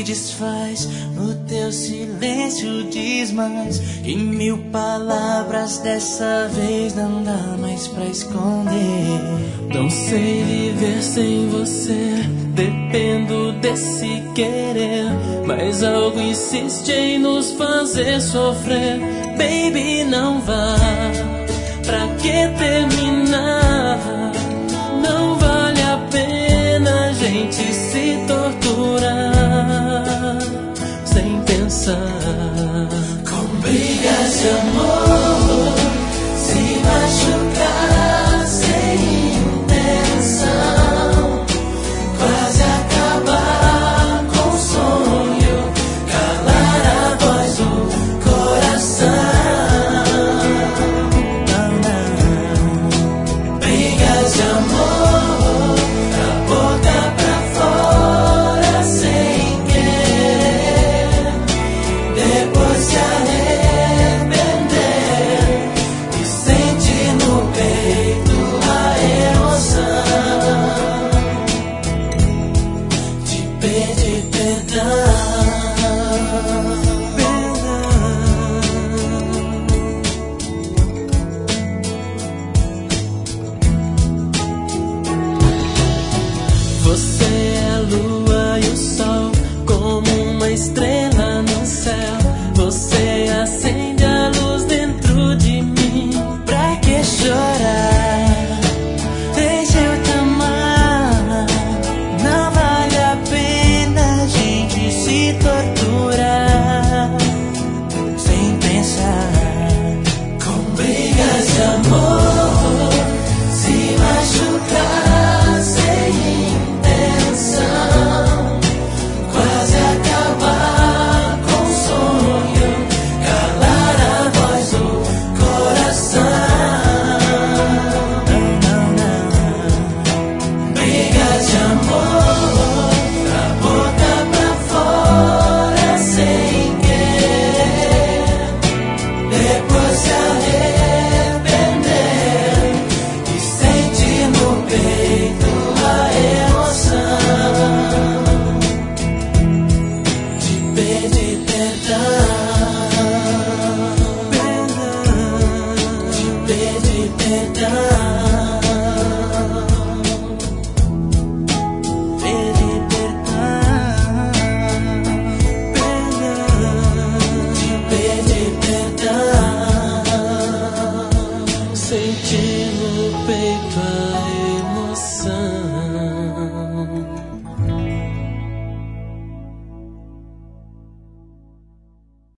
se desfaz, no teu silêncio diz mais. E 1000 palavras dessa vez não dá mais pra esconder. Não sei viver sem você, dependo desse querer, mas algo insiste em nos fazer sofrer. Baby, não vá, pra que terminar? Não vale a pena a gente se torturar sem pensar. Com brigas de amor, se machucar sem intenção, quase acabar com o sonho, calar a voz do coração. Brigas de amor, da boca pra fora sem querer, depois se arrepender e sentir no peito a emoção de pedir perdão. Você é a lua e o sol, como uma estrela no céu. Você acende a luz dentro de mim. Pra que chorar? Deixa eu te amar. Não vale a pena a gente se torturar sem pensar. Com brigas de amor, se machucar sem intenção, quase acabar com o sonho, calar a voz do coração. Brigas de amor, da boca pra fora sem querer, depois se arrepender e sentir no peito a emoção de pedir perdão, de pedir perdão.